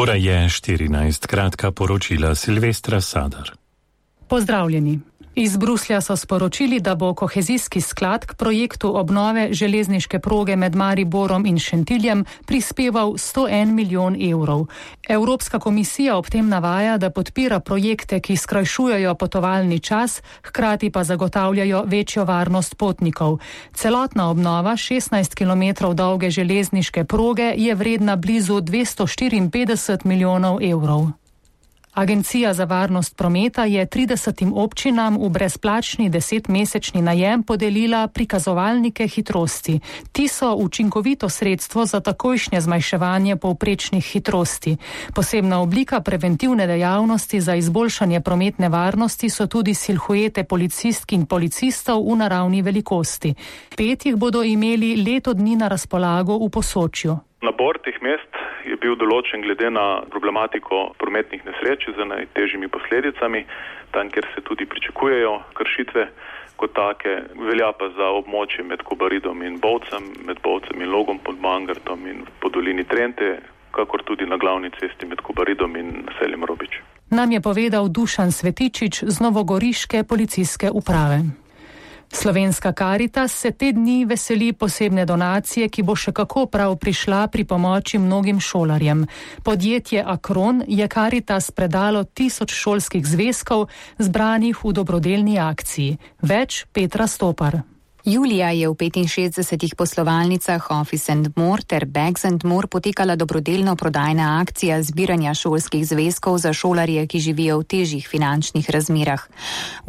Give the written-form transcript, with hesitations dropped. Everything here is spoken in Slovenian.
Ura je 14, kratka poročila Silvestra Sadar. Pozdravljeni. Iz Bruslja so sporočili, da bo kohezijski sklad k projektu obnove železniške proge med Mariborom in Šentiljem prispeval 101 milijon evrov. Evropska komisija ob tem navaja, da podpira projekte, ki skrajšujejo potovalni čas, hkrati pa zagotavljajo večjo varnost potnikov. Celotna obnova 16 km dolge železniške proge je vredna blizu 254 milijonov evrov. Agencija za varnost prometa je 30 občinam v brezplačni 10-mesečni najem podelila prikazovalnike hitrosti. Ti so učinkovito sredstvo za takojšnje zmanjševanje povprečnih hitrosti. Posebna oblika preventivne dejavnosti za izboljšanje prometne varnosti so tudi silhuete policistk in policistov v naravni velikosti. 5 jih bodo imeli leto dni na razpolago v Posočju. Nabor teh mest je bil določen glede na problematiko prometnih nesreč z najtežjimi posledicami, tam, kjer se tudi pričakujejo kršitve kot take, velja pa za območje med Kobaridom in Bovcem, med Bovcem in Logom pod Mangartom in po dolini Trente, kakor tudi na glavni cesti med Kobaridom in naseljem Robič. Nam je povedal Dušan Svetičič z novogoriške policijske uprave. Slovenska Karitas se te dni veseli posebne donacije, ki bo še kako prav prišla pri pomoči mnogim šolarjem. Podjetje Akron je Karitas predalo 1000 šolskih zvezkov, zbranih v dobrodelni akciji. Več Petra Stopar. Julija je v 65 poslovalnicah Office & More ter Bags & More potekala dobrodelno prodajna akcija zbiranja šolskih zvezkov za šolarje, ki živijo v težjih finančnih razmerah.